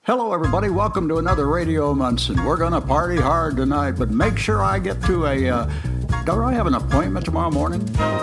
Hello, everybody. Welcome to another Radio Munson. We're going to party hard tonight, but make sure I get to don't I have an appointment tomorrow morning?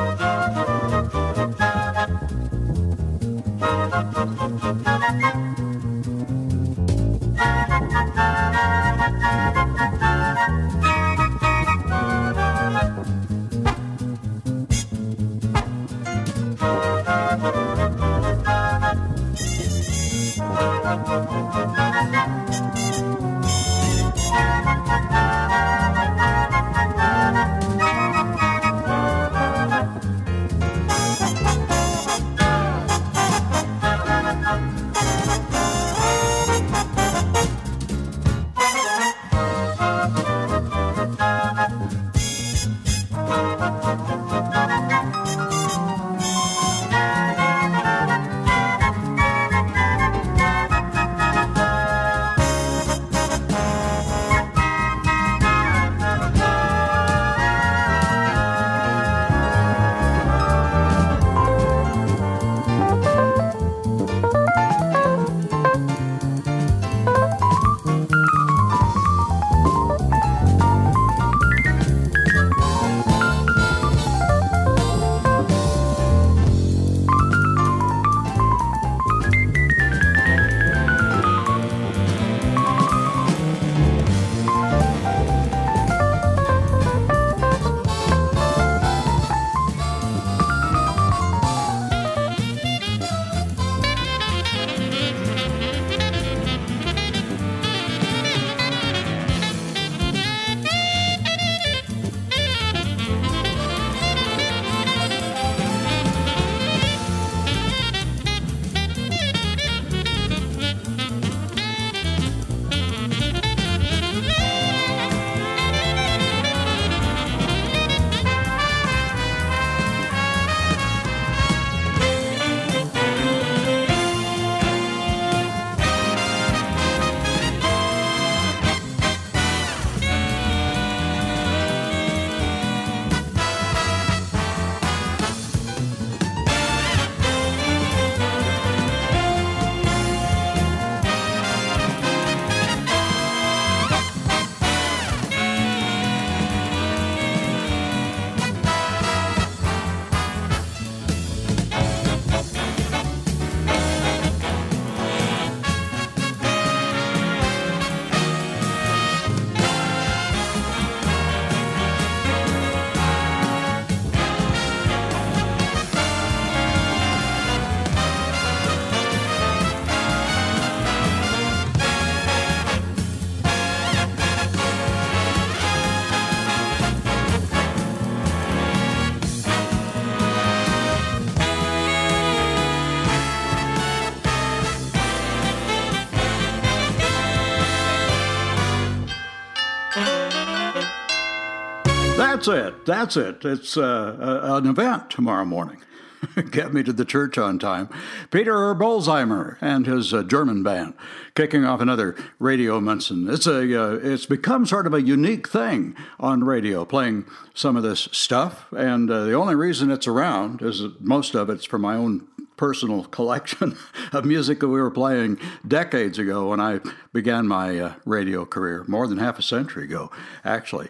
That's it. It's an event tomorrow morning. Get me to the church on time. Peter Bolzheimer and his German band kicking off another Radio Munson. It's become sort of a unique thing on radio, playing some of this stuff. And the only reason it's around is that most of it's for my own personal collection of music that we were playing decades ago when I began my radio career, more than half a century ago, actually.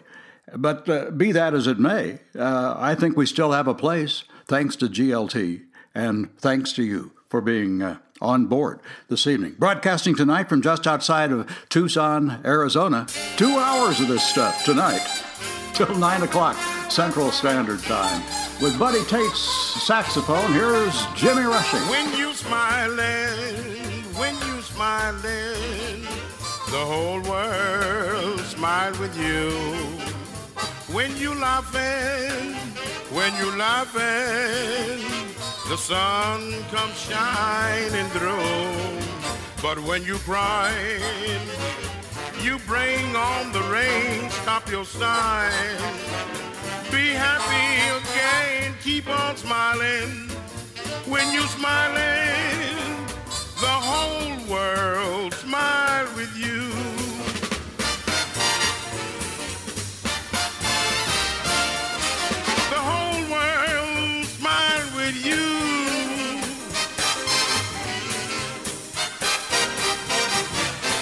But be that as it may, I think we still have a place, thanks to GLT, and thanks to you for being on board this evening. Broadcasting tonight from just outside of Tucson, Arizona. 2 hours of this stuff tonight, till 9 o'clock Central Standard Time. With Buddy Tate's saxophone, here's Jimmy Rushing. When you smiling, the whole world smiled with you. When you laughing, the sun comes shining through. But when you crying, you bring on the rain, stop your sighing. Be happy again, keep on smiling. When you smiling, the whole world smile with you. The whole world smile with you.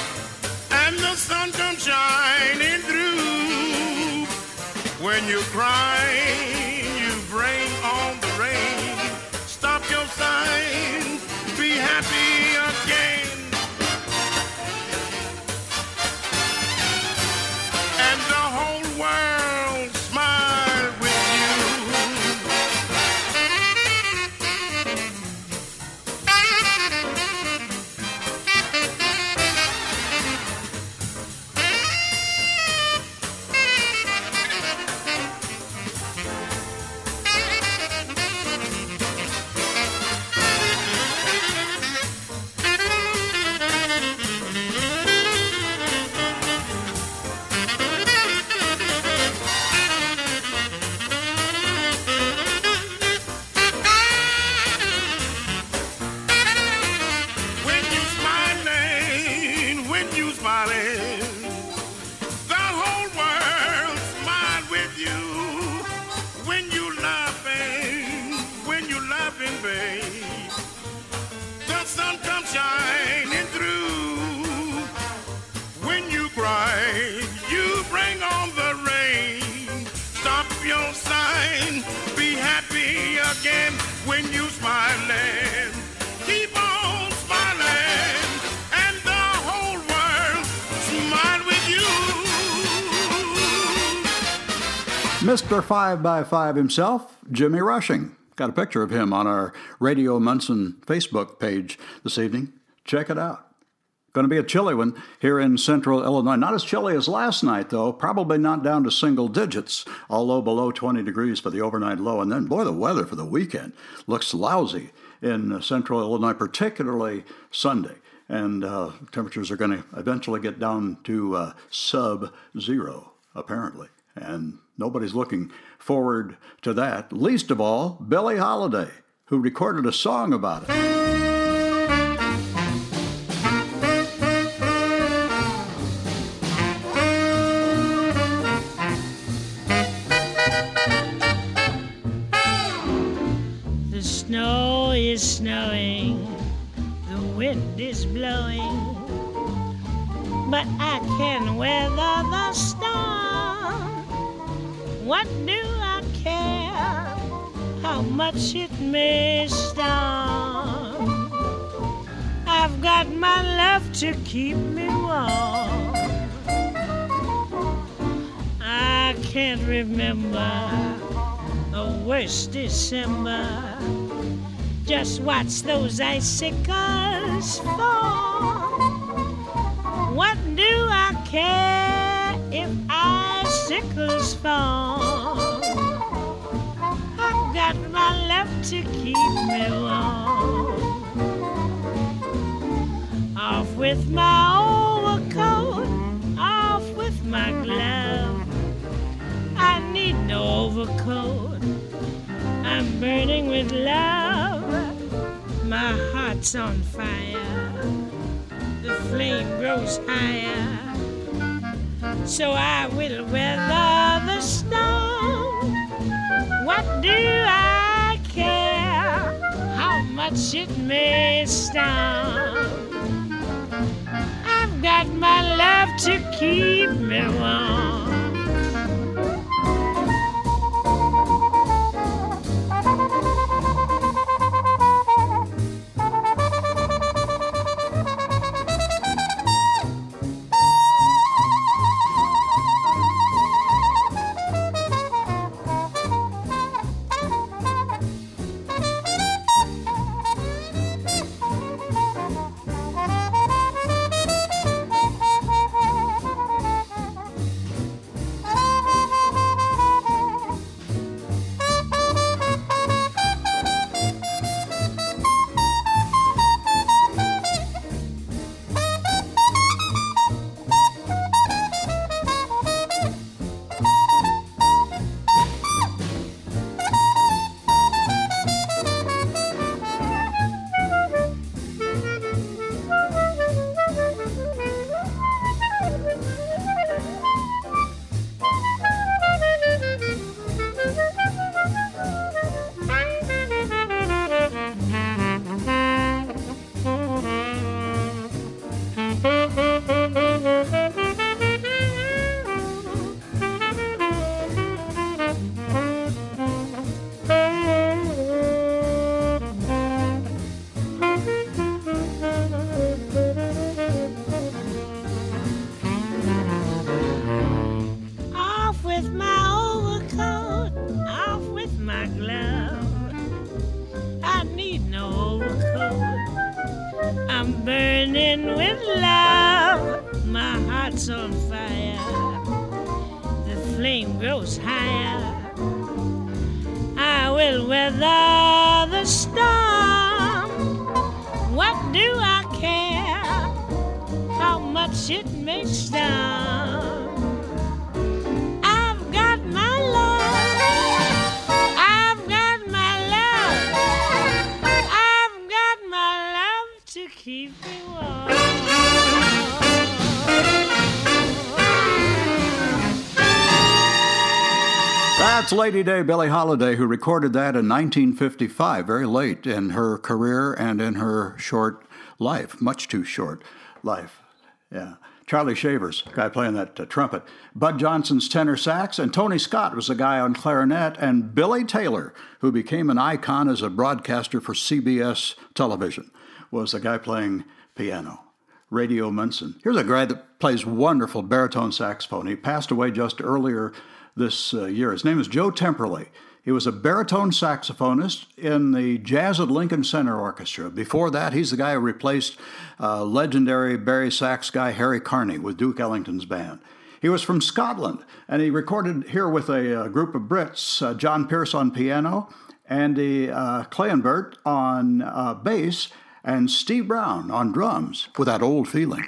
when you smiling. The whole world smile with you when you laughing, babe. The sun comes shining through. When you cry, you bring on the rain. Stop your sighing, be happy again when you smiling. Keep on smiling, and the whole world smile with you. Mr. 5x5 himself, Jimmy Rushing. Got a picture of him on our Radio Munson Facebook page this evening. Check it out. Going to be a chilly one here in central Illinois. Not as chilly as last night, though. Probably not down to single digits, although below 20 degrees for the overnight low. And then, boy, the weather for the weekend looks lousy in central Illinois, particularly Sunday. And temperatures are going to eventually get down to sub-zero, apparently. And nobody's looking forward to that, least of all Billie Holiday, who recorded a song about it. The snow is snowing, the wind is blowing, but I can weather the storm. What do I care how much it may storm? I've got my love to keep me warm. I can't remember a worse December. Just watch those icicles fall. What do I care if icicles fall? I've got my love to keep me warm. Off with my overcoat, off with my glove. I need no overcoat, I'm burning with love. My heart's on fire, the flame grows higher, so I will weather the storm. What do I care how much it may storm? I've got my love to keep me warm. Keep me warm. That's Lady Day, Billie Holiday, who recorded that in 1955, very late in her career and in her short life, much too short life. Yeah. Charlie Shavers, guy playing that trumpet. Bud Johnson's tenor sax, and Tony Scott was the guy on clarinet, and Billy Taylor, who became an icon as a broadcaster for CBS television, was the guy playing piano. Radio Munson. Here's a guy that plays wonderful baritone saxophone. He passed away just earlier this year. His name is Joe Temperley. He was a baritone saxophonist in the Jazz at Lincoln Center Orchestra. Before that, he's the guy who replaced legendary Barry sax guy Harry Carney with Duke Ellington's band. He was from Scotland, and he recorded here with a group of Brits, John Pierce on piano, Andy Kleyenbert on bass, and Steve Brown on drums with that old feeling.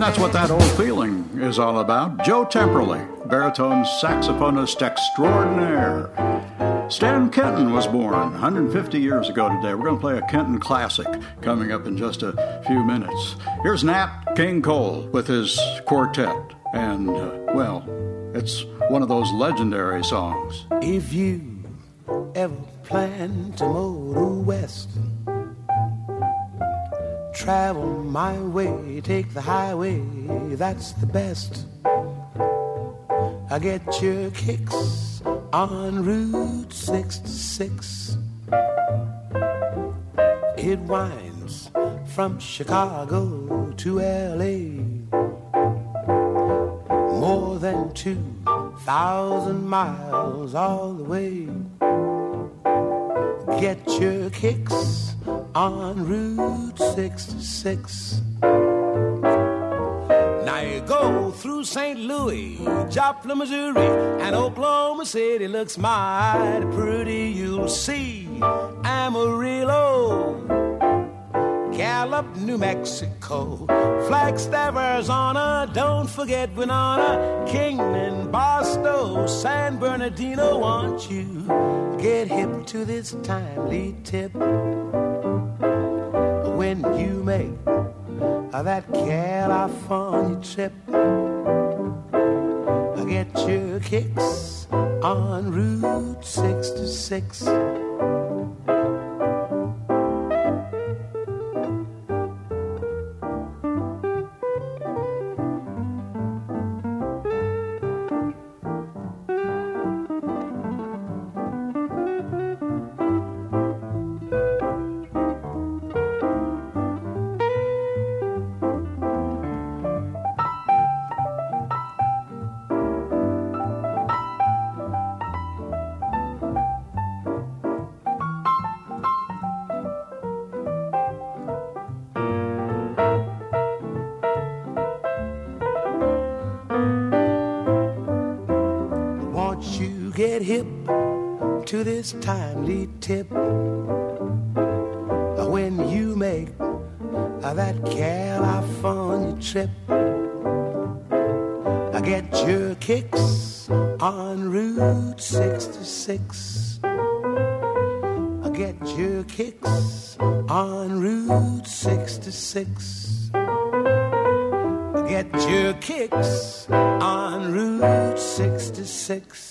that's what that old feeling is all about. Joe Temperley, baritone saxophonist extraordinaire. Stan Kenton was born 150 years ago today. We're going to play a Kenton classic coming up in just a few minutes. Here's Nat King Cole with his quartet. And, well, it's one of those legendary songs. If you ever plan to motor west, travel my way, take the highway, that's the best. I get your kicks on Route 66. It winds from Chicago to LA, more than 2,000 miles all the way. Get your kicks on Route 66. Now you go through St. Louis, Joplin, Missouri, and Oklahoma City looks mighty pretty. You'll see Amarillo, Gallup, New Mexico, Flagstaff, Arizona, don't forget Winona, Kingman, Barstow, San Bernardino. Want you get hip to this timely tip when you make that California trip. Get your kicks on Route 66. Get hip to this timely tip when you make that California trip. Get your kicks on Route 66. Get your kicks on Route 66. Get your kicks on Route 66.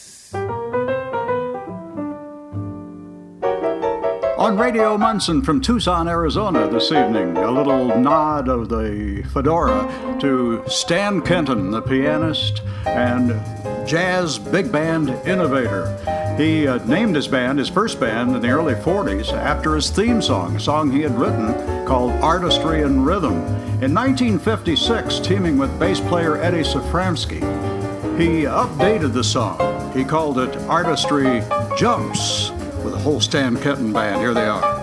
On Radio Munson from Tucson, Arizona this evening, a little nod of the fedora to Stan Kenton, the pianist and jazz big band innovator. He named his band, his first band in the early 40s, after his theme song, a song he had written called Artistry and Rhythm. In 1956, teaming with bass player Eddie Safransky, he updated the song. He called it Artistry Jumps, with a whole Stan Kenton band. Here they are.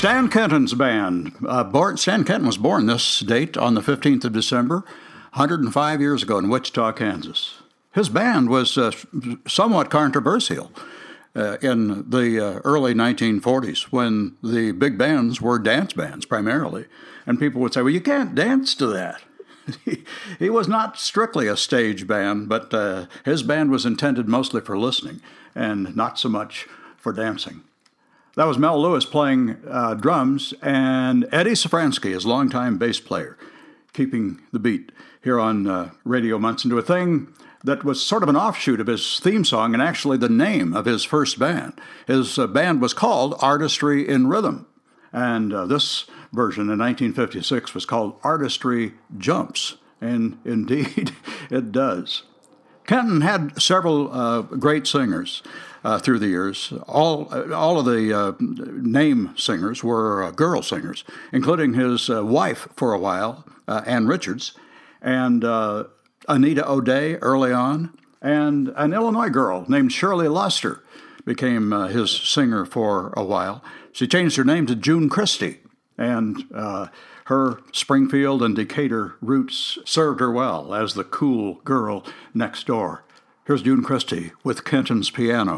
Stan Kenton's band. Stan Kenton was born this date on the 15th of December, 105 years ago in Wichita, Kansas. His band was somewhat controversial in the early 1940s when the big bands were dance bands primarily. And people would say, well, you can't dance to that. He was not strictly a stage band, but his band was intended mostly for listening and not so much for dancing. That was Mel Lewis playing drums, and Eddie Safransky, his longtime bass player, keeping the beat here on Radio Munson to a thing that was sort of an offshoot of his theme song and actually the name of his first band. His band was called Artistry in Rhythm, and this version in 1956 was called Artistry Jumps, and indeed it does. Kenton had several great singers through the years. All of the name singers were girl singers, including his wife for a while, Ann Richards, and Anita O'Day early on, and an Illinois girl named Shirley Luster became his singer for a while. She changed her name to June Christie, and her Springfield and Decatur roots served her well as the cool girl next door. Here's June Christie with Kenton's piano.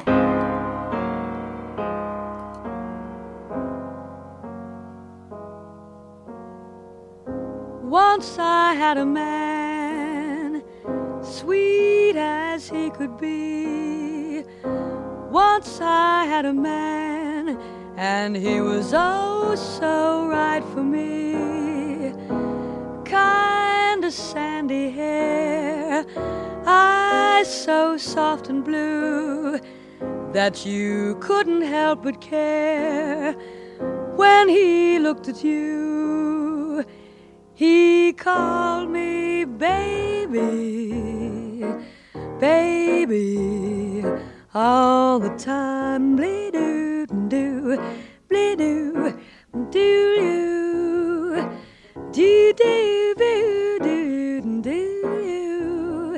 Once I had a man, sweet as he could be. Once I had a man, and he was oh so right for me. Kind of sandy hair, eyes so soft and blue that you couldn't help but care when he looked at you. He called me baby, baby, all the time. Bleed-oo-doo, bleed-oo, doo-doo, doo-doo-boo-doo-doo,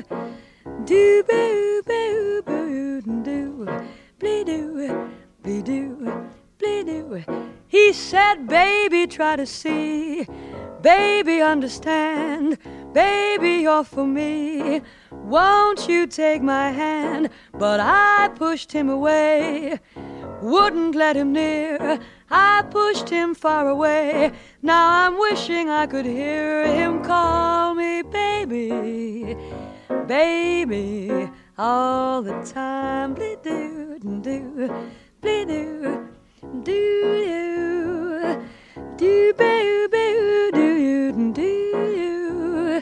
doo-boo-boo-boo-doo, bleed-oo, bleed-oo, bleed-oo. He said, baby, try to see. Baby, understand, baby, you're for me. Won't you take my hand? But I pushed him away, wouldn't let him near. I pushed him far away. Now I'm wishing I could hear him call me baby, baby, all the time. Bleed-doo-doo, bleed-doo, doo-doo, doo-boo-boo, doo-doo,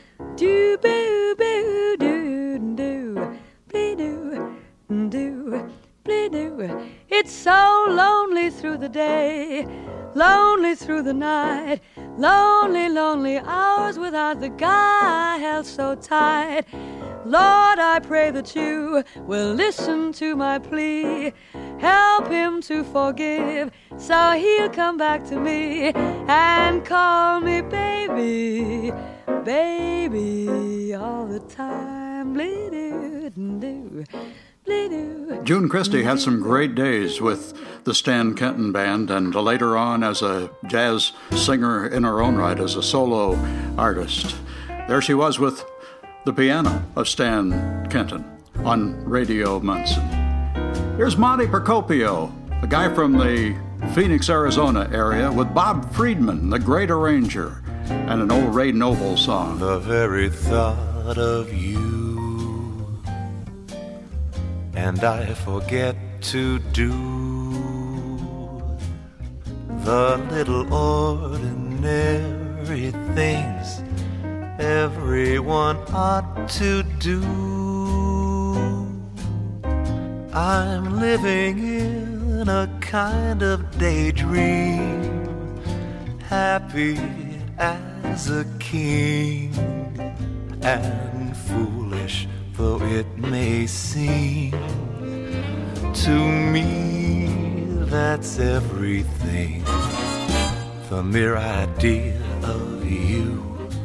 doo-boo-boo-doo-doo, bleed-doo, doo, bleed-doo. It's so lonely through the day, lonely through the night, lonely, lonely hours without the guy I held so tight. Lord, I pray that you will listen to my plea. Help him to forgive, so he'll come back to me and call me baby, baby, all the time. Bleed-oo-doo, bleed-oo. June Christie had some great days with the Stan Kenton Band, and later on as a jazz singer in her own right, as a solo artist. There she was with the piano of Stan Kenton on Radio Munson. Here's Monty Procopio, a guy from the Phoenix, Arizona area, with Bob Friedman, the great arranger, and an old Ray Noble song. The very thought of you, and I forget to do the little ordinary things everyone ought to do. I'm living in a kind of daydream, happy as a king, and foolish though it may seem, to me that's everything. The mere idea of you,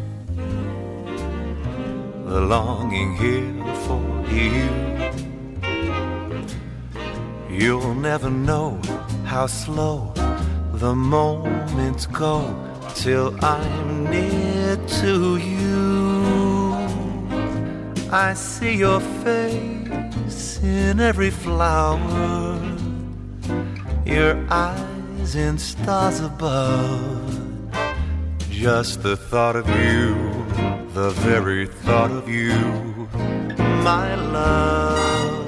the longing here for you. You'll never know how slow the moments go till I'm near to you. I see your face in every flower, your eyes in stars above. Just the thought of you, the very thought of you, my love.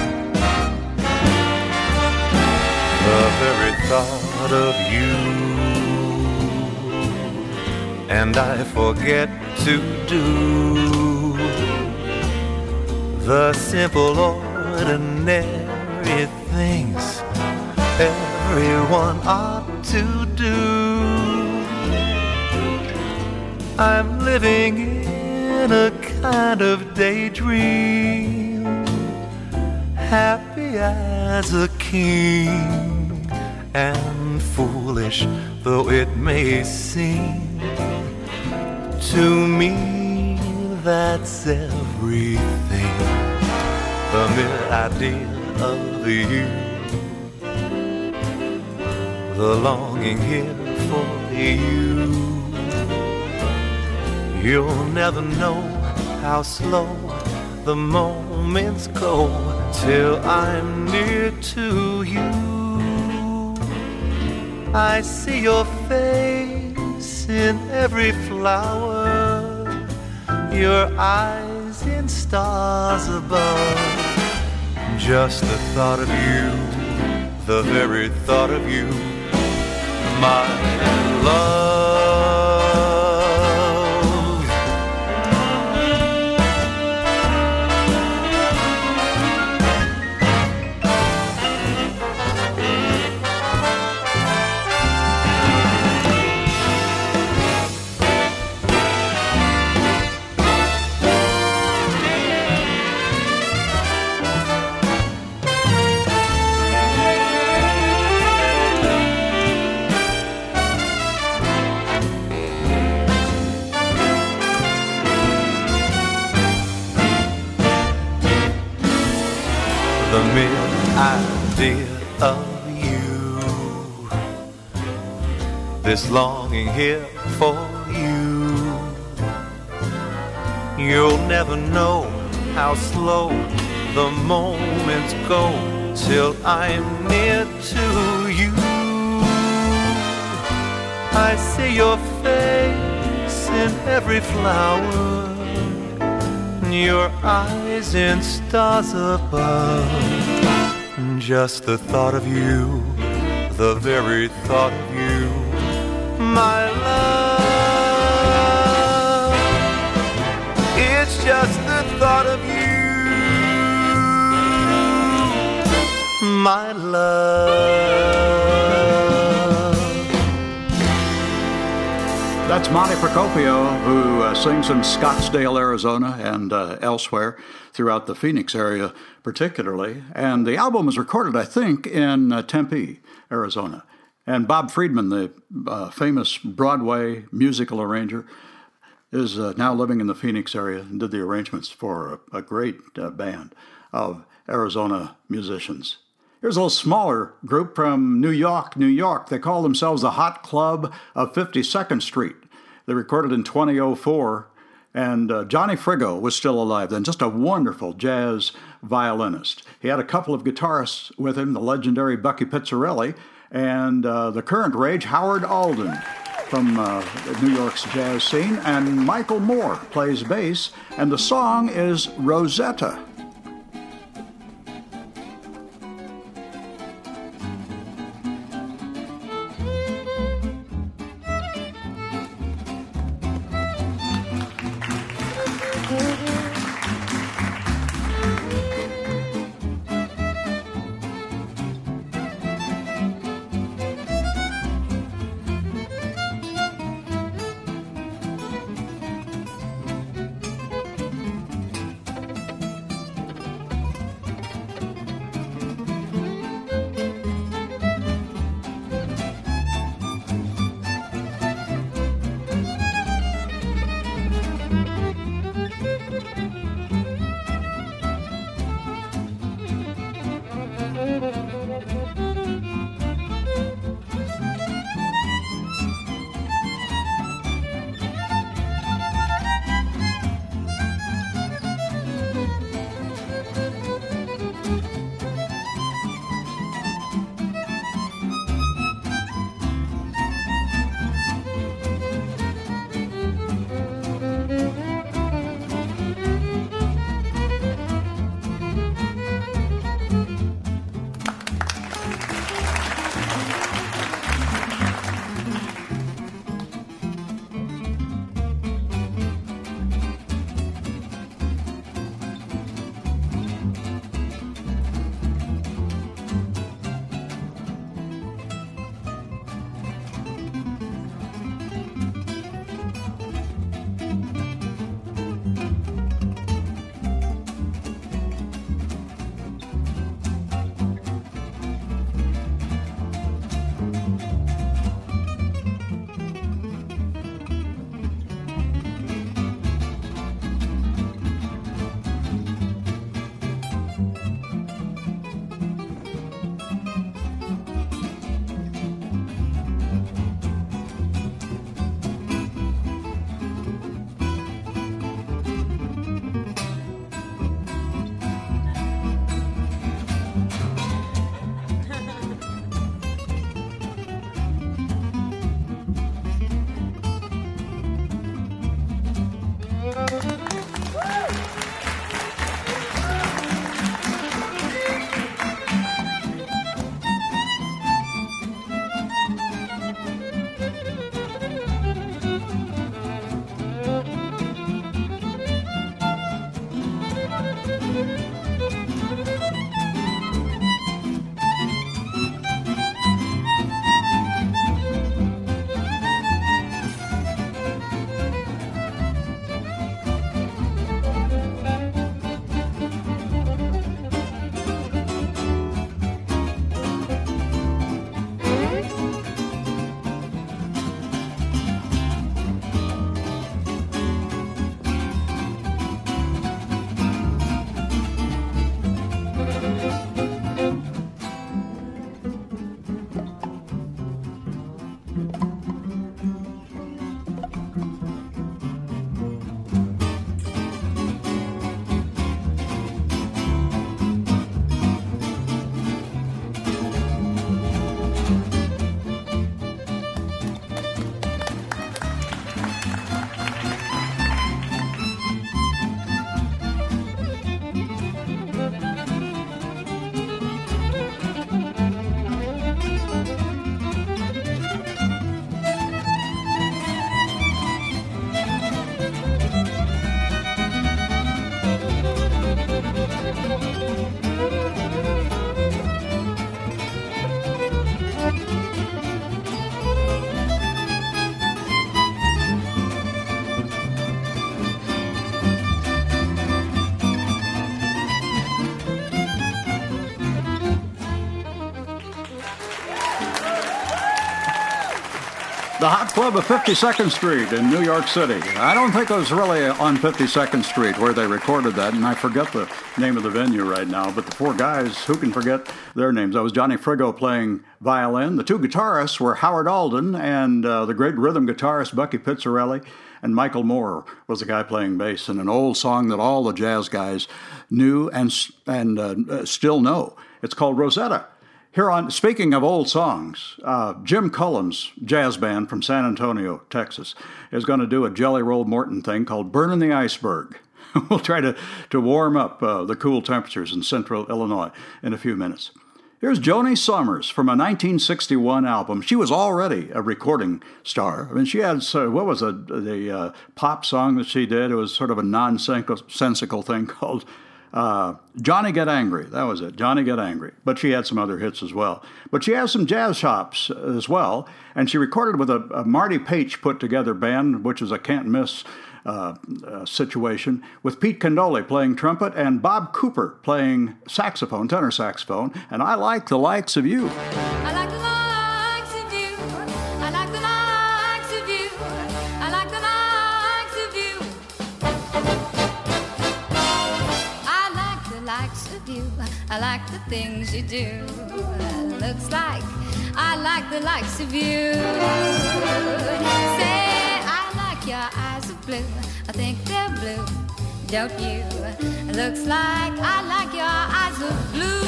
The very thought of you. And I forget to do the simple ordinary things everyone ought to do. I'm living in a kind of daydream, happy as a king, and foolish though it may seem. To me, that's everything. The mere idea of you, the longing here for you. You'll never know how slow the moments go till I'm near to you. I see your face in every flower, your eyes in stars above. Just the thought of you, the very thought of you, my love. The mere idea of you, this longing here for you. You'll never know how slow the moments go till I'm near to you. I see your face in every flower, your eyes in stars above. Just the thought of you, the very thought of you, my love. It's just the thought of you, my love. That's Monty Procopio, who sings in Scottsdale, Arizona, and elsewhere throughout the Phoenix area particularly. And the album was recorded, I think, in Tempe, Arizona. And Bob Friedman, the famous Broadway musical arranger, is now living in the Phoenix area and did the arrangements for a great band of Arizona musicians. Here's a little smaller group from New York, New York. They call themselves the Hot Club of 52nd Street. They recorded in 2004, and Johnny Frigo was still alive then, just a wonderful jazz violinist. He had a couple of guitarists with him, the legendary Bucky Pizzarelli, and the current rage, Howard Alden, from New York's jazz scene, and Michael Moore plays bass, and the song is Rosetta. The Hot Club of 52nd Street in New York City. I don't think it was really on 52nd Street where they recorded that, and I forget the name of the venue right now, but the four guys, who can forget their names? That was Johnny Frigo playing violin. The two guitarists were Howard Alden and the great rhythm guitarist Bucky Pizzarelli, and Michael Moore was the guy playing bass in an old song that all the jazz guys knew and still know. It's called Rosetta. Here on, speaking of old songs, Jim Cullum's jazz band from San Antonio, Texas, is going to do a Jelly Roll Morton thing called Burnin' the Iceberg. We'll try to warm up the cool temperatures in central Illinois in a few minutes. Here's Joni Summers from a 1961 album. She was already a recording star. I mean, she had, what was the pop song that she did? It was sort of a nonsensical thing called Johnny Get Angry. That was it, Johnny Get Angry. But she had some other hits as well. But she has some jazz chops as well, and she recorded with a Marty Paich put-together band, which is a can't-miss situation, with Pete Condoli playing trumpet and Bob Cooper playing saxophone, tenor saxophone, and I Like the Likes of You. I like the likes of you. I like the likes of you. I like the likes of you. I like the likes of you. I like the things you do. Looks like I like the likes of you. Say I like your eyes of blue. I think they're blue, don't you? Looks like I like your eyes of blue.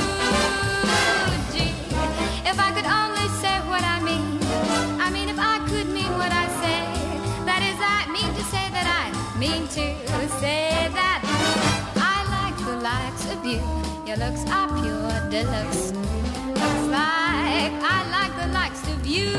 Gee, if I could only say what I mean if I could mean what I say, that is, I mean to say that I mean to say that I like the likes of you. Your looks are pure deluxe. Looks like I like the likes of you.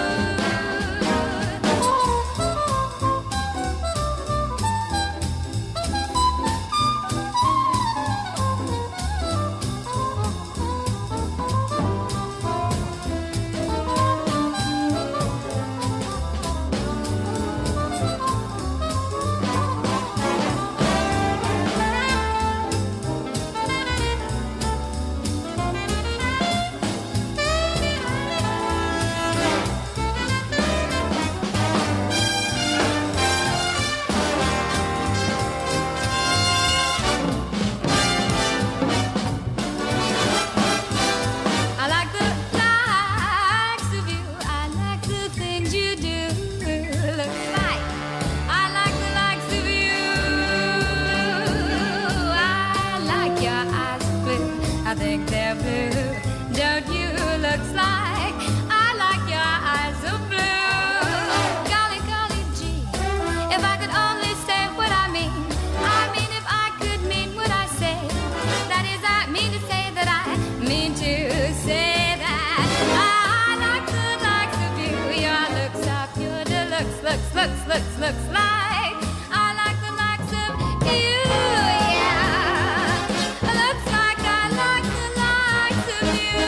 Looks like I like the likes of you, yeah. Looks like I like the likes of you.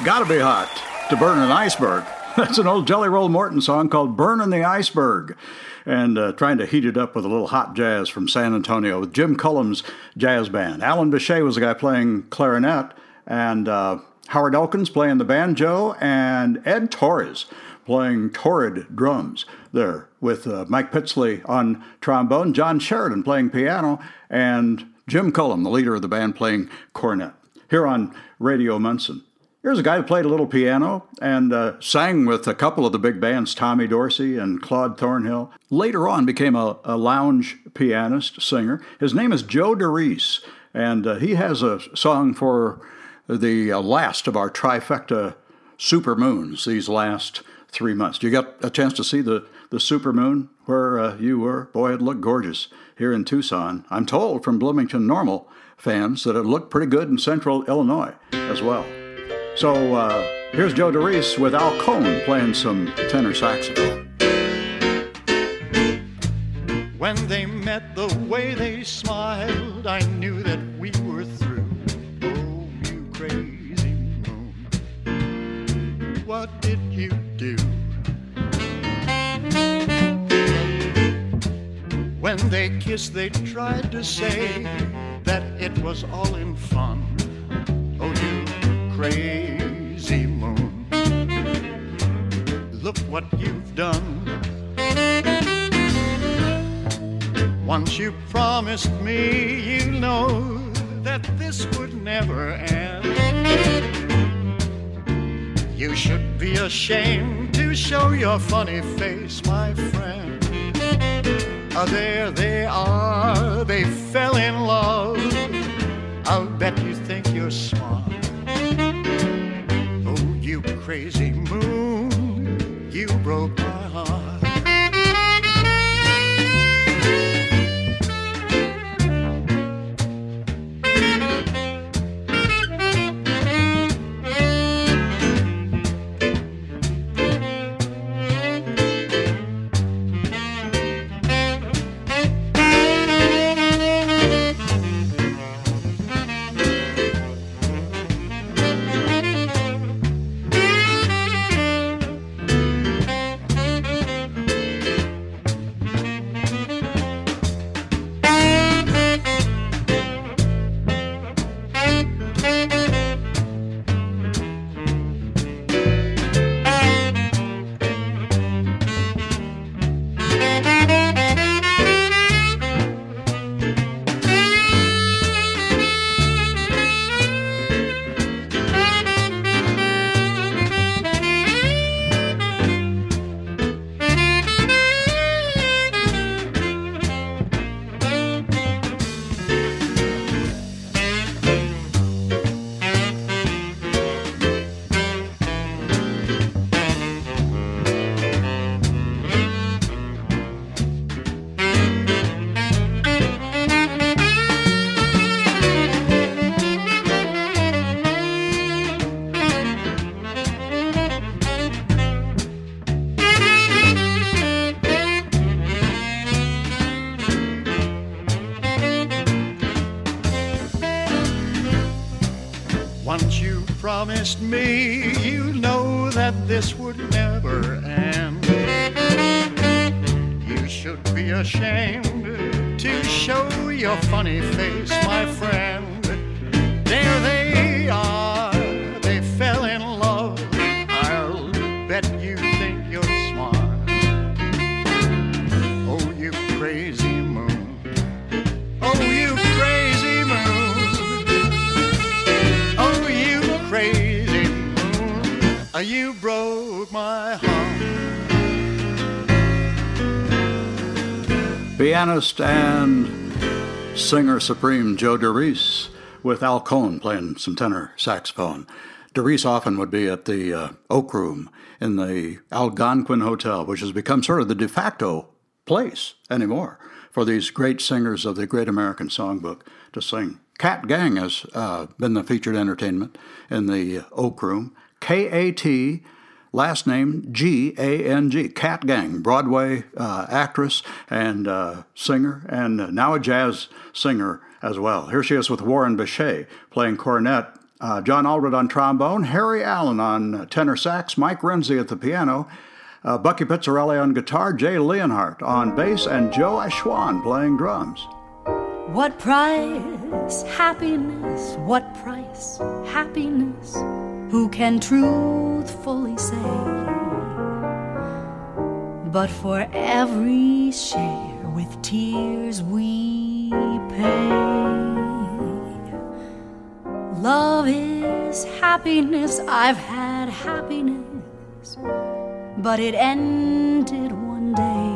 Gotta Be Hot to Burn an Iceberg. That's an old Jelly Roll Morton song called Burnin' the Iceberg. And trying to heat it up with a little hot jazz from San Antonio with Jim Cullum's jazz band. Alan Bechet was the guy playing clarinet, and Howard Elkins playing the banjo, and Ed Torres playing torrid drums there with Mike Pitsley on trombone, John Sheridan playing piano, and Jim Cullum, the leader of the band, playing cornet. Here on Radio Munson. Here's a guy who played a little piano and sang with a couple of the big bands, Tommy Dorsey and Claude Thornhill. Later on became a lounge pianist, singer. His name is Joe DeReese, and he has a song for the last of our trifecta supermoons these last 3 months. You got a chance to see the supermoon where you were? Boy, it looked gorgeous here in Tucson. I'm told from Bloomington Normal fans that it looked pretty good in central Illinois as well. So here's Joe DeReese with Al Cohn playing some tenor saxophone. When they met, the way they smiled, I knew that we were through. Oh, you crazy moon, what did you do? When they kissed, they tried to say that it was all in fun. Oh, you crazy moon, look what you've done. Once you promised me, you know that this would never end. You should be ashamed to show your funny face, my friend. There they are, they fell in love. I'll bet you think you're smart. Oh, you crazy moon, you broke my heart. Once you promised me, you know that this would never end. You should be ashamed to show your funny face, my friend. There they are, they fell in love. I'll bet you think you're smart. Oh, you crazy moon. Oh, you crazy moon. Oh, you crazy moon. You broke my heart. Pianist and singer supreme Joe DeReese with Al Cohn playing some tenor saxophone. DeReese often would be at the Oak Room in the Algonquin Hotel, which has become sort of the de facto place anymore for these great singers of the Great American Songbook to sing. Cat Gang has been the featured entertainment in the Oak Room. K-A-T, last name G-A-N-G, Cat Gang, Broadway actress and singer, and now a jazz singer as well. Here she is with Warren Bechet playing cornet John Allred on trombone, Harry Allen on tenor sax, Mike Renzi at the piano, Bucky Pizzarelli on guitar, Jay Leonhardt on bass, and Joe Ashwan playing drums. What price happiness? What price happiness? Who can truthfully say? But for every share with tears we pay. Love is happiness. I've had happiness, but it ended one day.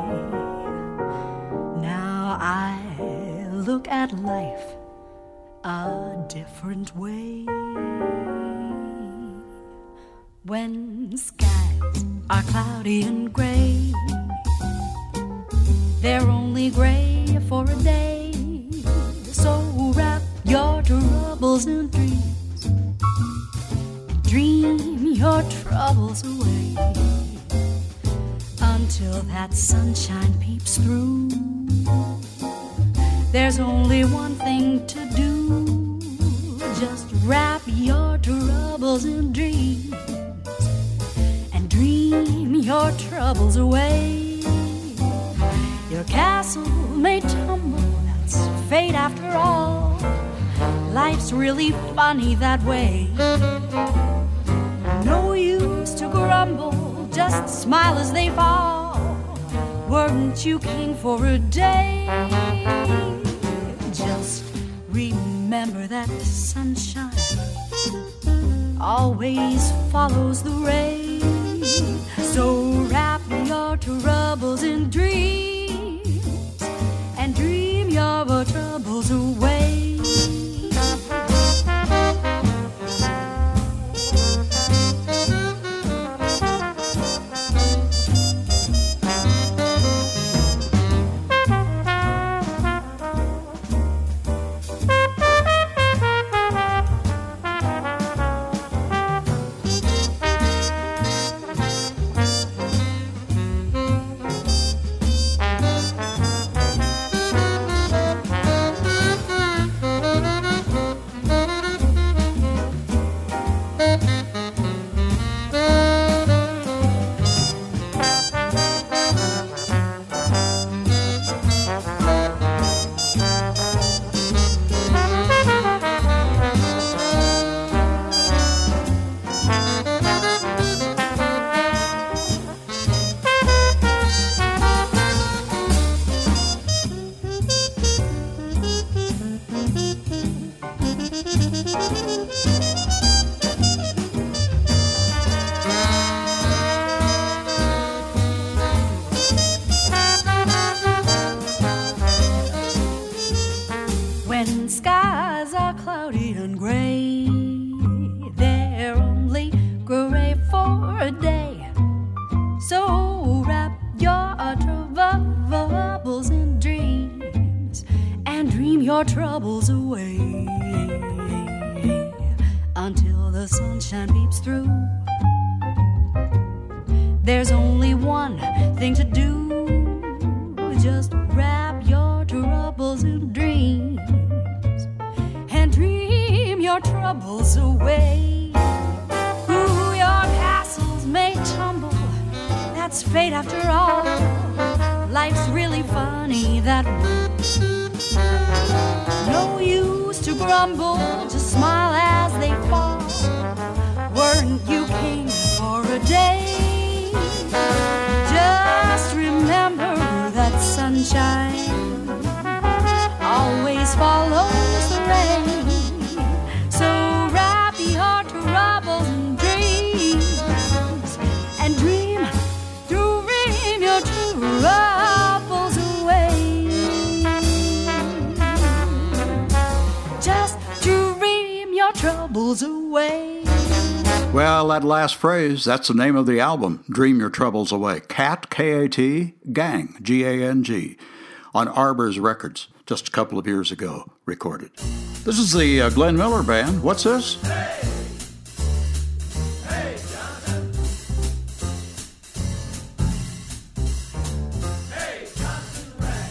Now I look at life a different way. When skies are cloudy and gray, they're only gray for a day. So wrap your troubles in dreams, dream your troubles away, until that sunshine peeps through. There's only one thing to do, just wrap your troubles in dreams and dream your troubles away. Your castle may tumble, that's fate after all. Life's really funny that way. No use to grumble, just smile as they fall. Weren't you king for a day? Just remember that sunshine always follows the rain. So wrap your troubles in dreams and dream your troubles away. When skies are cloudy and gray, they're only gray for a day. So wrap your troubles in dreams and dream your troubles away, until the sunshine peeps through. There's only one thing to do, just wrap your troubles in dreams and dream your troubles away. Ooh, your castles may tumble, that's fate after all. Life's really funny that way. No use to grumble, just smile as they fall. Weren't you king for a day? Just remember that sunshine always follows the rain. So wrap your troubles in dreams and dream your troubles away. Just dream your troubles away. Well, that last phrase, that's the name of the album, Dream Your Troubles Away. Cat, K-A-T, Gang, G-A-N-G, on Arbors Records, just a couple of years ago, recorded. This is the Glenn Miller Band. What's this? Hey! Hey, Johnson! Hey, Johnson Rag!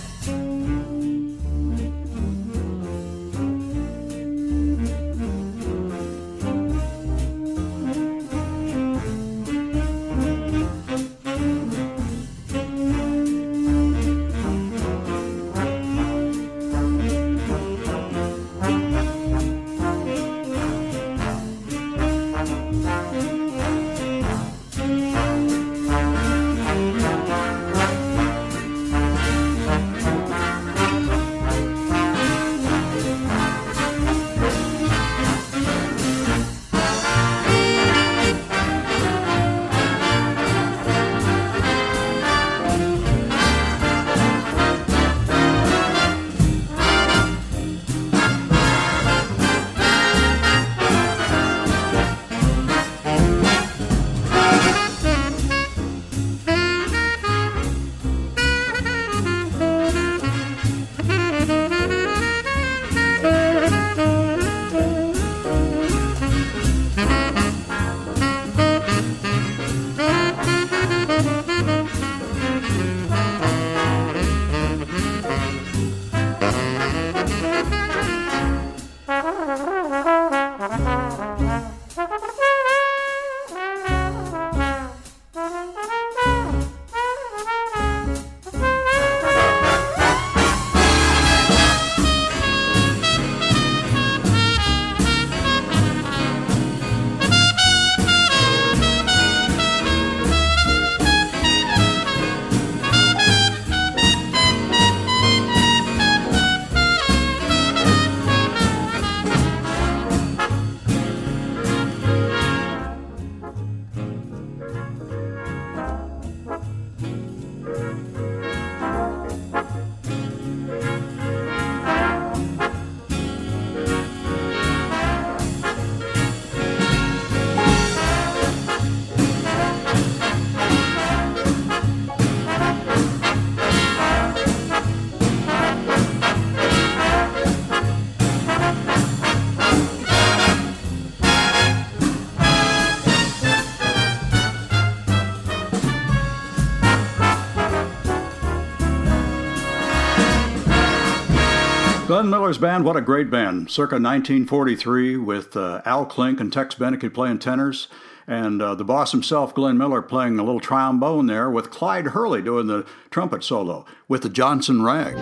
Glenn Miller's band, what a great band. Circa 1943 with Al Klink and Tex Beneke playing tenors. And the boss himself, Glenn Miller, playing a little trombone there with Clyde Hurley doing the trumpet solo with the Johnson Rag.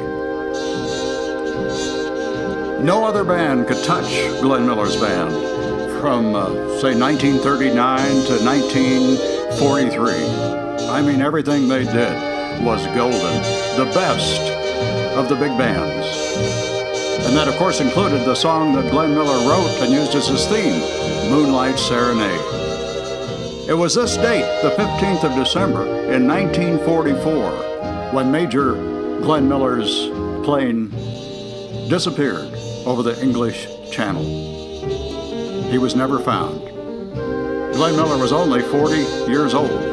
No other band could touch Glenn Miller's band from, say, 1939 to 1943. I mean, everything they did was golden. The best of the big bands. And that, of course, included the song that Glenn Miller wrote and used as his theme, Moonlight Serenade. It was this date, the 15th of December in 1944, when Major Glenn Miller's plane disappeared over the English Channel. He was never found. Glenn Miller was only 40 years old.